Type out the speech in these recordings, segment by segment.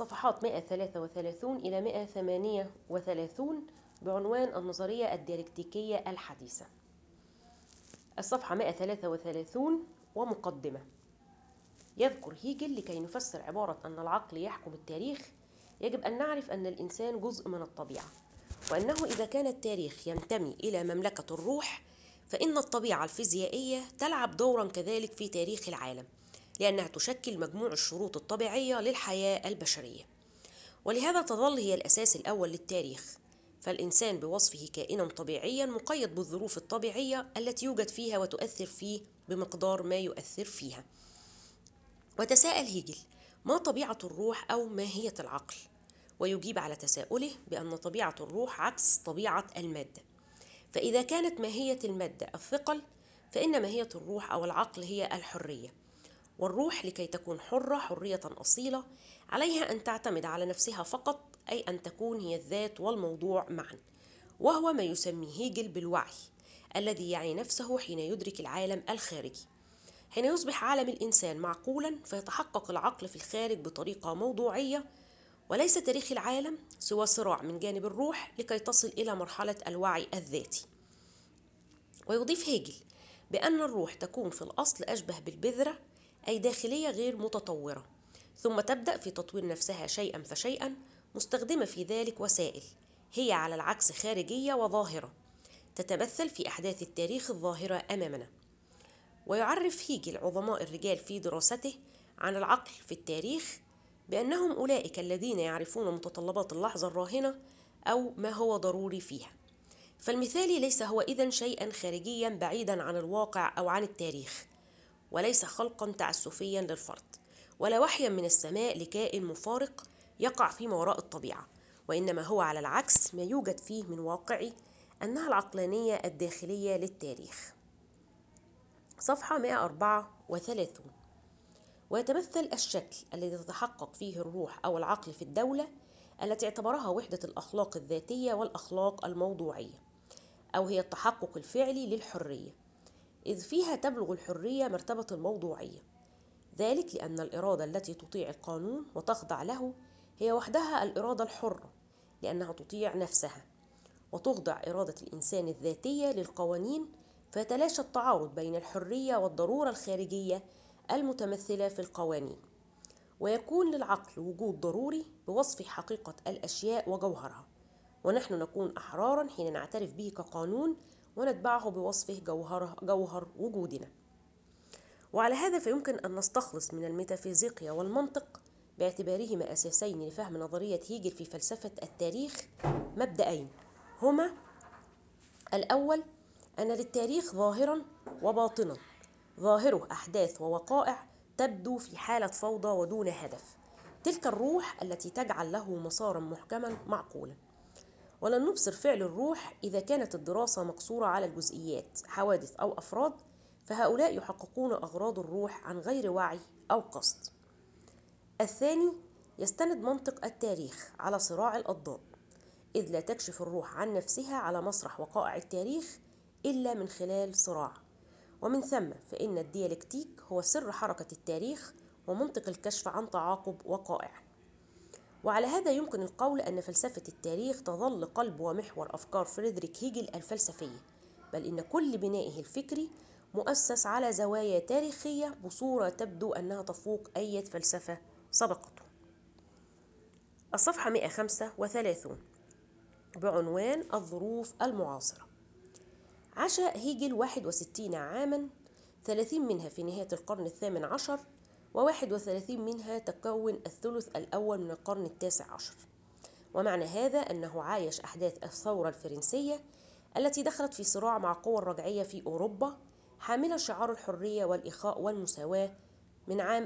الصفحات 133 إلى 138 بعنوان النظرية الديالكتيكية الحديثة. الصفحة 133 ومقدمة. يذكر هيجل لكي نفسر عبارة أن العقل يحكم التاريخ يجب أن نعرف أن الإنسان جزء من الطبيعة، وأنه إذا كان التاريخ ينتمي إلى مملكة الروح فإن الطبيعة الفيزيائية تلعب دورا كذلك في تاريخ العالم، لأنها تشكل مجموع الشروط الطبيعية للحياة البشرية، ولهذا تظل هي الأساس الأول للتاريخ. فالإنسان بوصفه كائنا طبيعيا مقيد بالظروف الطبيعية التي يوجد فيها وتؤثر فيه بمقدار ما يؤثر فيها. وتساءل هيجل: ما طبيعة الروح أو ماهية العقل؟ ويجيب على تساؤله بأن طبيعة الروح عكس طبيعة المادة. فإذا كانت ماهية المادة الثقل، فإن ماهية الروح أو العقل هي الحرية. والروح لكي تكون حرة حرية أصيلة عليها أن تعتمد على نفسها فقط، أي أن تكون هي الذات والموضوع معا، وهو ما يسميه هيجل بالوعي، الذي يعي نفسه حين يدرك العالم الخارجي. حين يصبح عالم الإنسان معقولا فيتحقق العقل في الخارج بطريقة موضوعية، وليس تاريخ العالم سوى صراع من جانب الروح لكي تصل إلى مرحلة الوعي الذاتي. ويضيف هيجل بأن الروح تكون في الأصل أشبه بالبذرة، أي داخلية غير متطورة، ثم تبدأ في تطوير نفسها شيئا فشيئا، مستخدمة في ذلك وسائل هي على العكس خارجية وظاهرة، تتمثل في أحداث التاريخ الظاهرة أمامنا. ويعرف هيجل عظماء الرجال في دراسته عن العقل في التاريخ بأنهم أولئك الذين يعرفون متطلبات اللحظة الراهنة أو ما هو ضروري فيها. فالمثالي ليس هو إذن شيئا خارجيا بعيدا عن الواقع أو عن التاريخ، وليس خلقا تعسفيا للفرد، ولا وحيا من السماء لكائن مفارق يقع فيما وراء الطبيعة، وإنما هو على العكس ما يوجد فيه من واقعي، أنها العقلانية الداخلية للتاريخ. صفحة 134. ويتمثل الشكل الذي تتحقق فيه الروح أو العقل في الدولة التي اعتبرها وحدة الأخلاق الذاتية والأخلاق الموضوعية، أو هي التحقق الفعلي للحرية، إذ فيها تبلغ الحرية مرتبة الموضوعية، ذلك لأن الإرادة التي تطيع القانون وتخضع له هي وحدها الإرادة الحرة، لأنها تطيع نفسها، وتخضع إرادة الإنسان الذاتية للقوانين، فيتلاشى التعارض بين الحرية والضرورة الخارجية المتمثلة في القوانين، ويكون للعقل وجود ضروري بوصف حقيقة الأشياء وجوهرها، ونحن نكون أحرارا حين نعترف به كقانون ونتبعه بوصفه جوهر وجودنا. وعلى هذا فيمكن أن نستخلص من الميتافيزيقيا والمنطق باعتبارهما أساسين لفهم نظرية هيجل في فلسفة التاريخ مبدأين، هما: الأول أن للتاريخ ظاهرا وباطنا، ظاهره أحداث ووقائع تبدو في حالة فوضى ودون هدف، تلك الروح التي تجعل له مسارا محكما معقولا. ولن نبصر فعل الروح إذا كانت الدراسة مقصورة على الجزئيات، حوادث أو أفراد، فهؤلاء يحققون أغراض الروح عن غير وعي أو قصد. الثاني يستند منطق التاريخ على صراع الأضداد، إذ لا تكشف الروح عن نفسها على مسرح وقائع التاريخ إلا من خلال صراع، ومن ثم فإن الديالكتيك هو سر حركة التاريخ ومنطق الكشف عن تعاقب وقائع. وعلى هذا يمكن القول أن فلسفة التاريخ تظل قلب ومحور أفكار فريدريك هيجل الفلسفية، بل إن كل بنائه الفكري مؤسس على زوايا تاريخية بصورة تبدو أنها تفوق أي فلسفة سبقته. الصفحة 135 بعنوان الظروف المعاصرة. عاش هيجل 61 عاما، 30 منها في نهاية القرن الثامن عشر، و31 منها تكون الثلث الأول من القرن التاسع عشر. ومعنى هذا أنه عايش أحداث الثورة الفرنسية التي دخلت في صراع مع قوى الرجعية في أوروبا، حاملة شعار الحرية والإخاء والمساواة من عام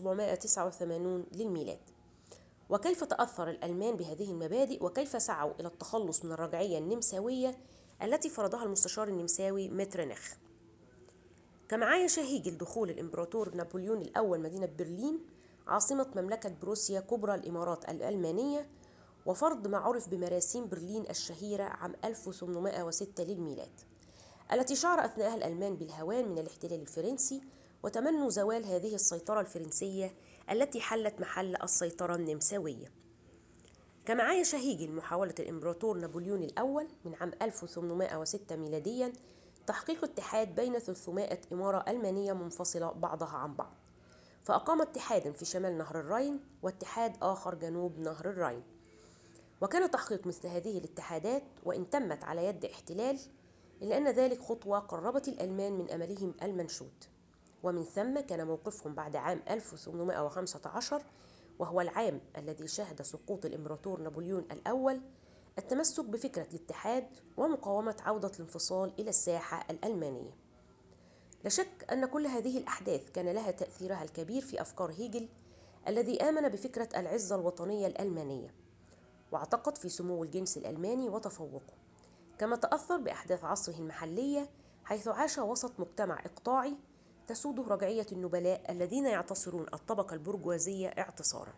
1789 للميلاد. وكيف تأثر الألمان بهذه المبادئ، وكيف سعوا إلى التخلص من الرجعية النمساوية التي فرضها المستشار النمساوي مترنخ. كما عايش هيجل دخول الإمبراطور نابليون الأول مدينة برلين عاصمة مملكة بروسيا كبرى الإمارات الألمانية، وفرض ما عرف بمراسيم برلين الشهيرة عام 1806 للميلاد، التي شعر أثناءها الألمان بالهوان من الاحتلال الفرنسي، وتمنوا زوال هذه السيطرة الفرنسية التي حلت محل السيطرة النمساوية. كما عايش هيجل محاولة الإمبراطور نابليون الأول من عام 1806 ميلاديا تحقيق اتحاد بين 300 إمارة ألمانية منفصلة بعضها عن بعض، فأقام اتحادا في شمال نهر الراين واتحاد آخر جنوب نهر الراين. وكان تحقيق مثل هذه الاتحادات وإن تمت على يد احتلال، إلا أن ذلك خطوة قربت الألمان من أملهم المنشود، ومن ثم كان موقفهم بعد عام 1815 وهو العام الذي شهد سقوط الإمبراطور نابليون الأول التمسك بفكرة الاتحاد ومقاومة عودة الانفصال إلى الساحة الألمانية. لا شك أن كل هذه الأحداث كان لها تأثيرها الكبير في أفكار هيجل الذي آمن بفكرة العزة الوطنية الألمانية، واعتقد في سمو الجنس الألماني وتفوقه، كما تأثر بأحداث عصره المحلية حيث عاش وسط مجتمع إقطاعي تسوده رجعية النبلاء الذين يعتصرون الطبقة البرجوازية اعتصارا.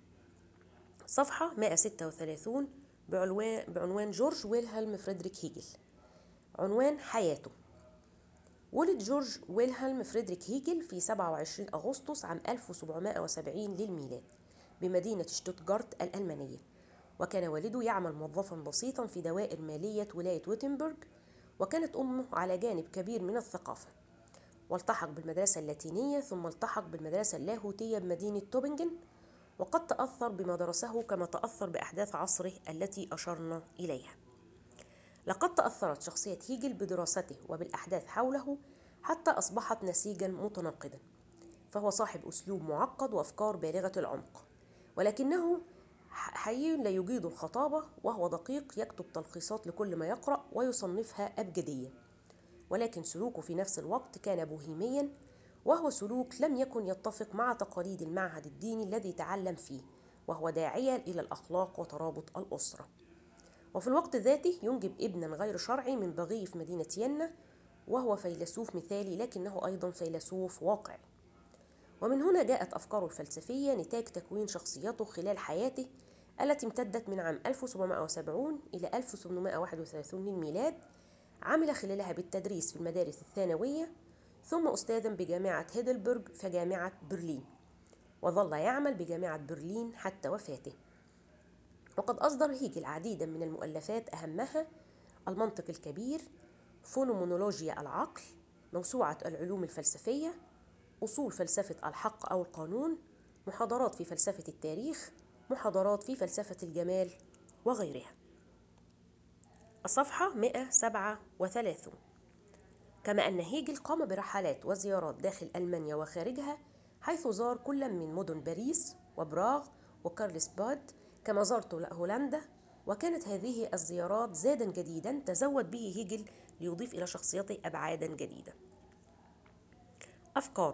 صفحة 136 بعنوان جورج ويلهلم فريدريك هيجل. عنوان حياته. ولد جورج ويلهلم فريدريك هيجل في 27 أغسطس عام 1770 للميلاد بمدينة شتوتغارت الألمانية، وكان والده يعمل موظفا بسيطا في دوائر مالية ولاية ويتنبرغ، وكانت أمه على جانب كبير من الثقافة، والتحق بالمدرسة اللاتينية ثم التحق بالمدرسة اللاهوتية بمدينة توبنجن، وقد تأثر بما درسه كما تأثر بأحداث عصره التي أشرنا إليها. لقد تأثرت شخصية هيجل بدراسته وبالأحداث حوله حتى أصبحت نسيجا متناقضا، فهو صاحب أسلوب معقد وأفكار بالغة العمق، ولكنه حي لا يجيد الخطابة، وهو دقيق يكتب تلخيصات لكل ما يقرأ ويصنفها أبجديا، ولكن سلوكه في نفس الوقت كان بوهيميا، وهو سلوك لم يكن يتفق مع تقاليد المعهد الديني الذي تعلم فيه، وهو داعية إلى الأخلاق وترابط الأسرة. وفي الوقت ذاته ينجب ابنا غير شرعي من بغي في مدينة ينا، وهو فيلسوف مثالي لكنه أيضا فيلسوف واقعي. ومن هنا جاءت أفكاره الفلسفية نتاج تكوين شخصيته خلال حياته التي امتدت من عام 1770 إلى 1831 للميلاد. عمل خلالها بالتدريس في المدارس الثانوية، ثم أستاذا بجامعة هيدلبرغ فجامعة برلين، وظل يعمل بجامعة برلين حتى وفاته. وقد أصدر هيجل عديدا من المؤلفات أهمها المنطق الكبير، فونومونولوجيا العقل، موسوعة العلوم الفلسفية، أصول فلسفة الحق أو القانون، محاضرات في فلسفة التاريخ، محاضرات في فلسفة الجمال وغيرها. الصفحة 137. كما أن هيجل قام برحلات وزيارات داخل ألمانيا وخارجها، حيث زار كل من مدن باريس وبراغ وكارلسباد، كما زارت هولندا، وكانت هذه الزيارات زادا جديدا تزود به هيجل ليضيف إلى شخصيته أبعادا جديدة. أفكاره.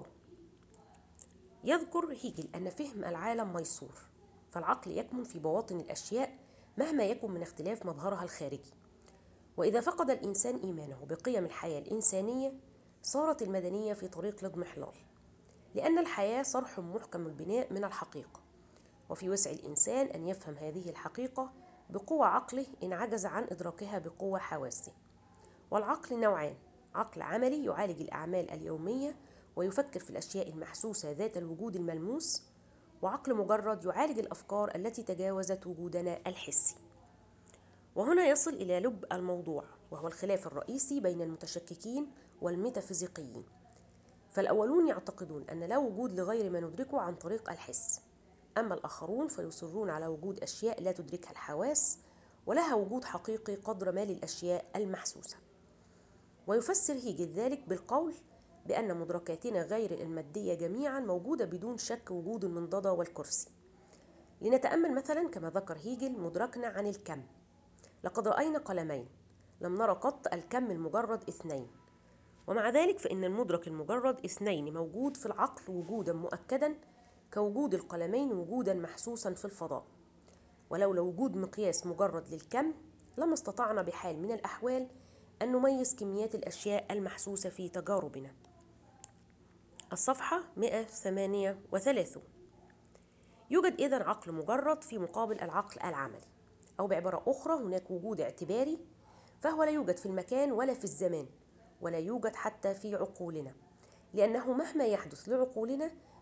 يذكر هيجل أن فهم العالم ميسور، فالعقل يكمن في بواطن الأشياء مهما يكن من اختلاف مظهرها الخارجي، وإذا فقد الإنسان إيمانه بقيم الحياة الإنسانية صارت المدنية في طريق الاضمحلال، لأن الحياة صرح محكم البناء من الحقيقة، وفي وسع الإنسان أن يفهم هذه الحقيقة بقوة عقله إن عجز عن إدراكها بقوة حواسه. والعقل نوعان: عقل عملي يعالج الأعمال اليومية ويفكر في الأشياء المحسوسة ذات الوجود الملموس، وعقل مجرد يعالج الأفكار التي تجاوزت وجودنا الحسي. وهنا يصل إلى لب الموضوع، وهو الخلاف الرئيسي بين المتشككين والميتافيزيقيين. فالأولون يعتقدون أن لا وجود لغير ما ندركه عن طريق الحس، أما الآخرون فيصرون على وجود أشياء لا تدركها الحواس ولها وجود حقيقي قدر ما للأشياء المحسوسة. ويفسر هيجل ذلك بالقول بأن مدركاتنا غير المادية جميعا موجودة بدون شك وجود المنضدة والكرسي. لنتأمل مثلا كما ذكر هيجل مدركنا عن الكم: لقد رأينا قلمين، لم نرى قط الكم المجرد 2، ومع ذلك فإن المدرك المجرد 2 موجود في العقل وجودا مؤكدا كوجود القلمين وجودا محسوسا في الفضاء. ولولا وجود مقياس مجرد للكم لما استطعنا بحال من الأحوال أن نميز كميات الأشياء المحسوسة في تجاربنا. الصفحة 138. يوجد إذن عقل مجرد في مقابل العقل العملي، أو بعبارة أخرى هناك وجود اعتباري، فهو لا يوجد في المكان ولا في الزمان، ولا يوجد حتى في عقولنا، لأنه مهما يحدث لعقولنا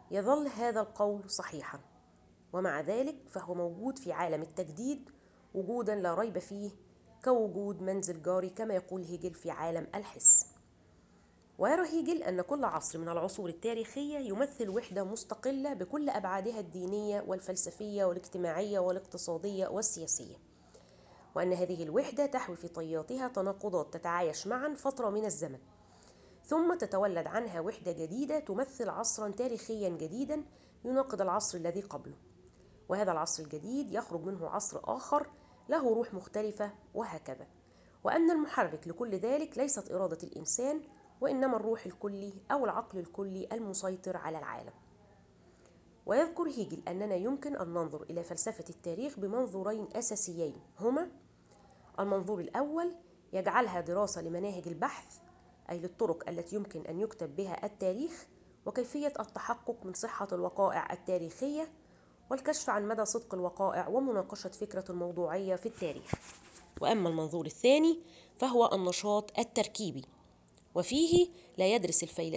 يظل هذا القول صحيحا، ومع ذلك فهو موجود في عالم التجديد وجودا لا ريب فيه، كوجود منزل جاري كما يقول هيجل في عالم الحس. ويرى هيجل أن كل عصر من العصور التاريخية يمثل وحدة مستقلة بكل أبعادها الدينية والفلسفية والاجتماعية والاقتصادية والسياسية، وأن هذه الوحدة تحوي في طياتها تناقضات تتعايش معا فترة من الزمن، ثم تتولد عنها وحدة جديدة تمثل عصرا تاريخيا جديدا يناقض العصر الذي قبله، وهذا العصر الجديد يخرج منه عصر آخر له روح مختلفة، وهكذا. وأن المحرك لكل ذلك ليست إرادة الإنسان، وإنما الروح الكلي أو العقل الكلي المسيطر على العالم. ويذكر هيجل أننا يمكن أن ننظر إلى فلسفة التاريخ بمنظورين أساسيين، هما: المنظور الأول يجعلها دراسة لمناهج البحث، أي للطرق التي يمكن أن يكتب بها التاريخ، وكيفية التحقق من صحة الوقائع التاريخية، والكشف عن مدى صدق الوقائع ومناقشة فكرة الموضوعية في التاريخ. وأما المنظور الثاني فهو النشاط التركيبي، وفيه لا يدرس الفيلسوف